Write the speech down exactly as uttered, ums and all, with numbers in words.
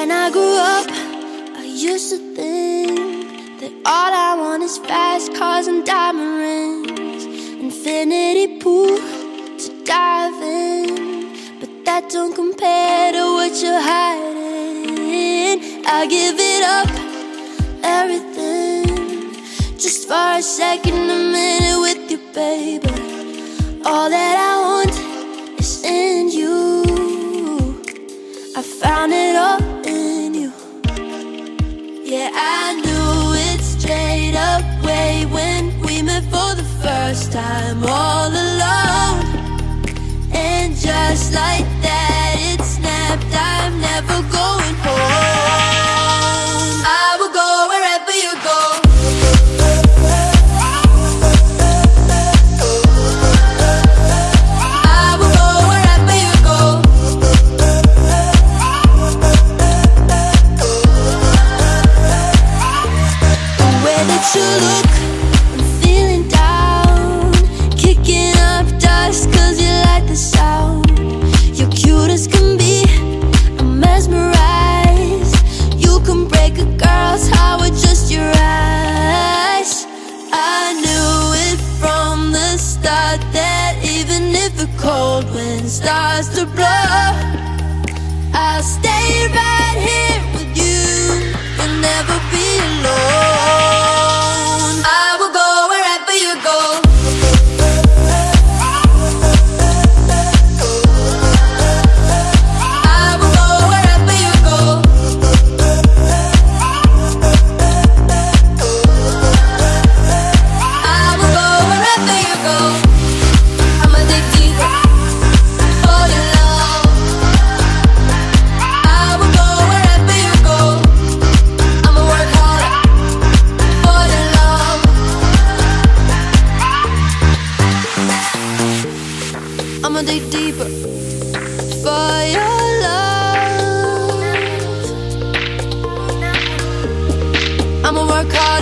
When I grew up, I used to think that all I want is fast cars and diamond rings, infinity pool to dive in, but that don't compare to what you're hiding. I give it up, everything, just for a second, a minute with you, baby. All that I want is in you. I found it all in you. Yeah, I knew it straight up way when we met for the first time, all alone. And just like that, it snapped, I'm never going home. I will go wherever you go. You look, I'm feeling down, kicking up dust cause you like the sound. You're cute as can be, I'm mesmerized. You can break a girl's heart with just your eyes. I knew it from the start that even if the cold wind starts to blow, I'll stay right here with you, you'll never be alone. I'ma dig deeper for your love. I'ma work hard.